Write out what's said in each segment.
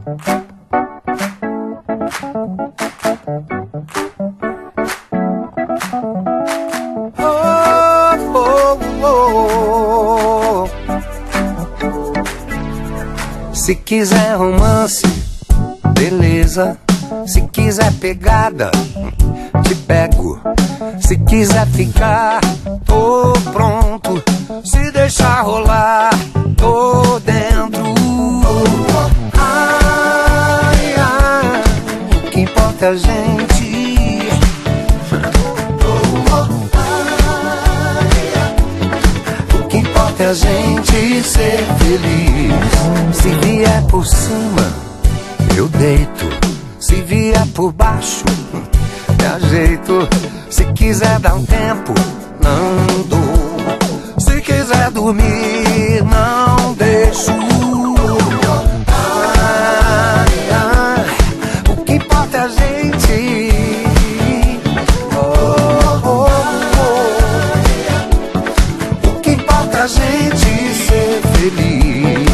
Se quiser romance, beleza. Se quiser pegada, te pego. Se quiser ficar, tô pronto. Se deixar rolar, tô dentro. Ai, ai, o que importa é a gente. O que importa é a gente ser feliz. Se vier por cima, eu deito. Se vier por baixo, me ajeito. Se quiser dar um tempo, não dou. Se quiser dormir, não deixo. Ai, ai, o que importa é a gente. Oh, oh, oh. O que importa é a gente ser feliz.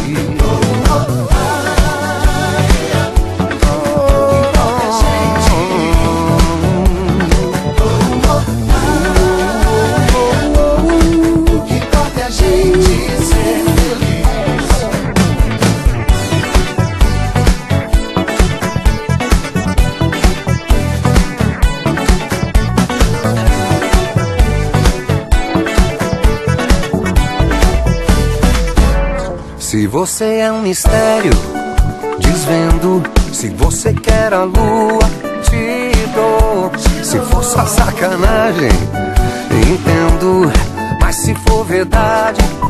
Se você é um mistério, desvendo. Se você quer a lua, te dou. Se for só sacanagem, entendo. Mas se for verdade,